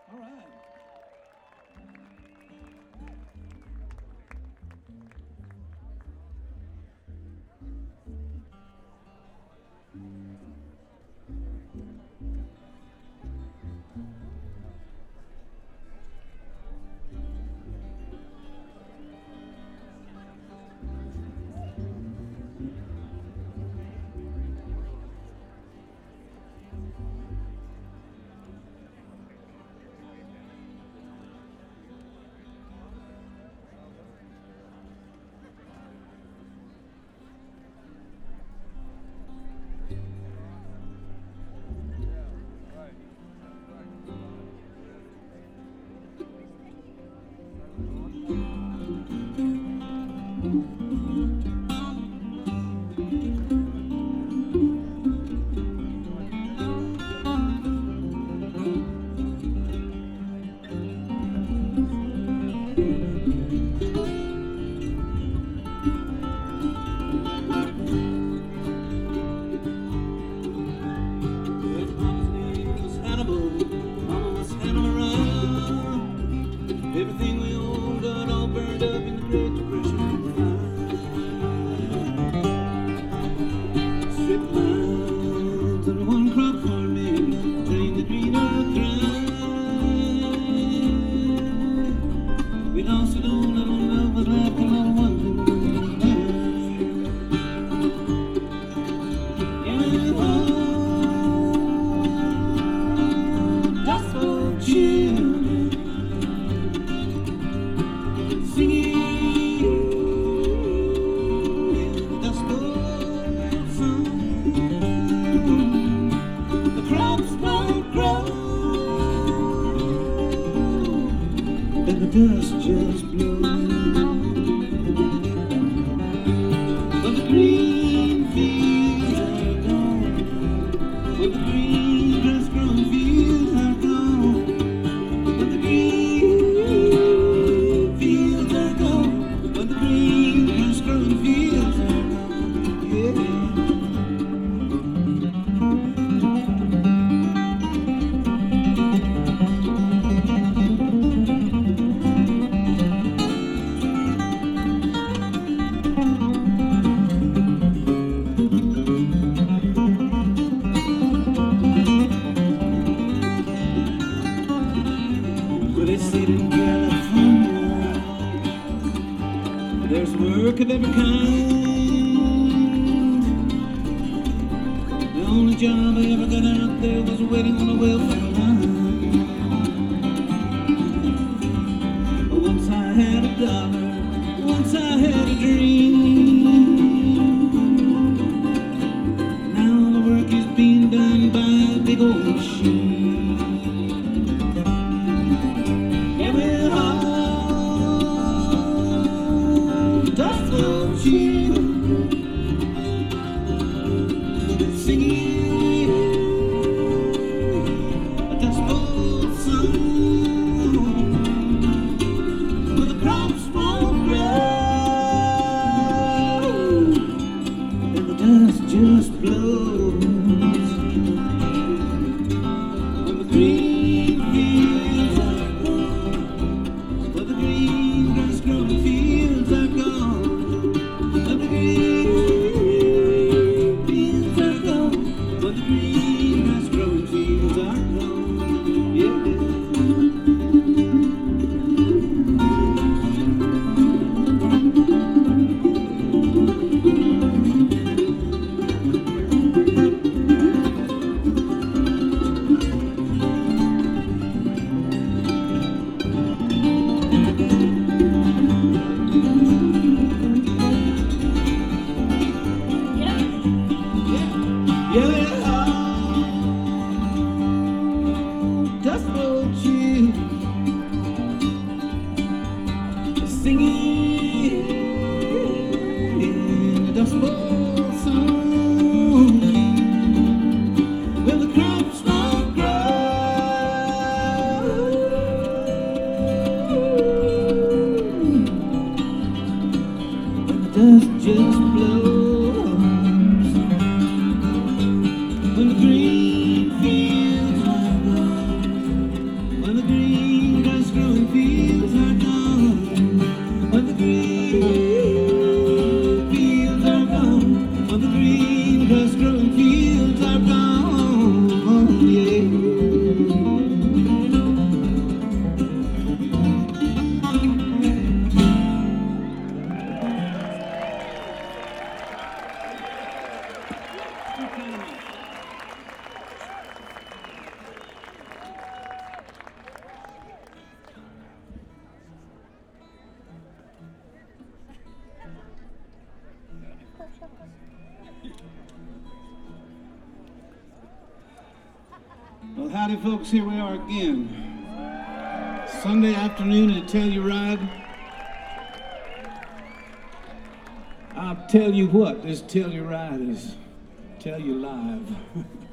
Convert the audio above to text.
All right. Everything we owned got all burned up in the Great Depression. Strip mines and one crop farming drained the green earth dry. We lost it all, little love was left, a little one thing. Yeah, oh, just for children. The dust just blows, but the green fields are gone, but the green grass grown fields are gone, but the green fields are gone, but the green grass grown fields are gone, yeah. In California, there's work of every kind. The only job I ever got out there was waiting on a welfare line. Once I had $1, once I had a dream. Now the work is being done by a big old machine. Singing a gospel song, but the crops won't grow, and the dust just blows. When the green fields are gone, but the green grass grown fields are gone, but the green but the green grass grown fields are gone, yeah. Well, howdy, folks. Here we are again. Sunday afternoon at Telluride. I'll tell you what, this Telluride is Tell You Live.